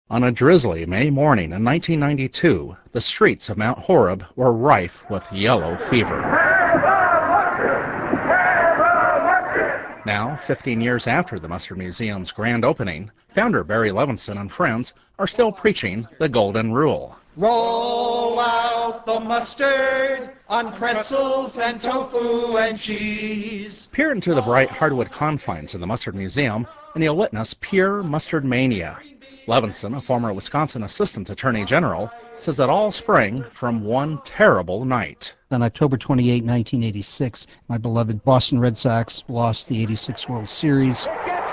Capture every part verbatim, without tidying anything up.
On a drizzly May morning in nineteen ninety-two, the streets of Mount Horeb were rife with yellow fever. Now, fifteen years after the Mustard Museum's grand opening, founder Barry Levinson and friends are still preaching the golden rule. Roll out the mustard on pretzels and tofu and cheese. Peer into the bright hardwood confines of the Mustard Museum, and you'll witness pure mustard mania. Levinson, a former Wisconsin Assistant Attorney General, says it all sprang from one terrible night. On October twenty-eighth, nineteen eighty-six, my beloved Boston Red Sox lost the eighty-six World Series.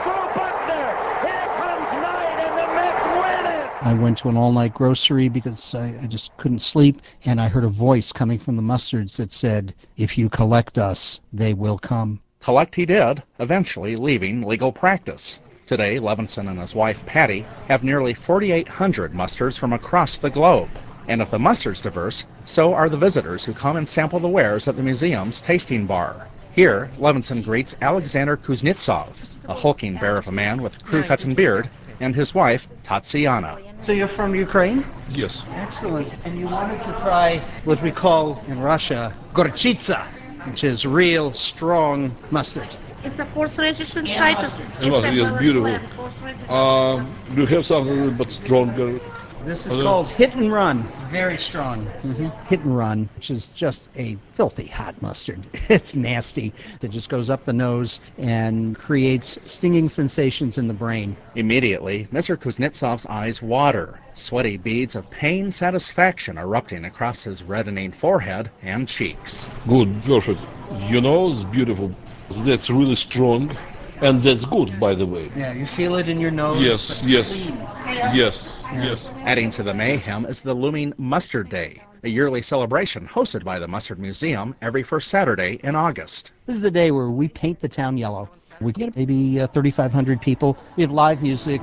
I went to an all-night grocery because I, I just couldn't sleep, and I heard a voice coming from the Mustards that said, "If you collect us, they will come." Collect he did, eventually leaving legal practice. Today, Levinson and his wife, Patty, have nearly forty-eight hundred mustards from across the globe. And if the mustard's diverse, so are the visitors who come and sample the wares at the museum's tasting bar. Here, Levinson greets Alexander Kuznetsov, a hulking bear of a man with crew-cut and beard, and his wife, Tatsiana. So you're from Ukraine? Yes. Excellent. And you wanted to try what we call in Russia gorchitsa, which is real strong mustard. It's a horse-resistant type of... It was, it was beautiful. Uh, do you have something but stronger? This is called Hit and Run. Very strong. Mm-hmm. Hit and Run, which is just a filthy hot mustard. It's nasty. It just goes up the nose and creates stinging sensations in the brain. Immediately, Mister Kuznetsov's eyes water, sweaty beads of pain satisfaction erupting across his reddening forehead and cheeks. Good, perfect. You know, it's beautiful. That's really strong, and that's good, by the way. Yeah, you feel it in your nose. Yes, yes, yes, yes. Adding to the mayhem is the looming Mustard Day, a yearly celebration hosted by the Mustard Museum every first Saturday in August. This is the day where we paint the town yellow. We get maybe uh, thirty-five hundred people. We have live music.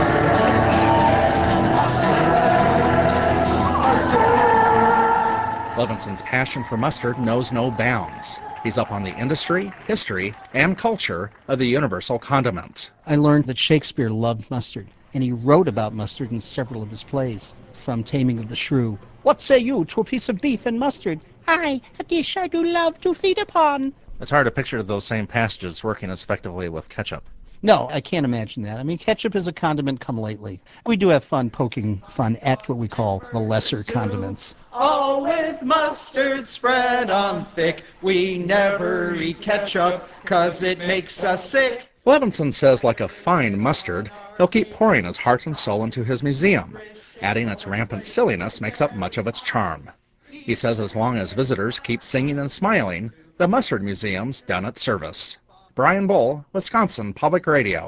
Levinson's passion for mustard knows no bounds. He's up on the industry, history, and culture of the universal condiment. I learned that Shakespeare loved mustard, and he wrote about mustard in several of his plays, from Taming of the Shrew. What say you to a piece of beef and mustard? Aye, a dish I do love to feed upon. It's hard to picture those same passages working as effectively with ketchup. No, I can't imagine that. I mean, ketchup is a condiment come lately. We do have fun poking fun at what we call the lesser condiments. All with mustard spread on thick. We never eat ketchup, 'cause it makes us sick. Levinson says like a fine mustard, he'll keep pouring his heart and soul into his museum. Adding its rampant silliness makes up much of its charm. He says as long as visitors keep singing and smiling, the Mustard Museum's done its service. Brian Bull, Wisconsin Public Radio.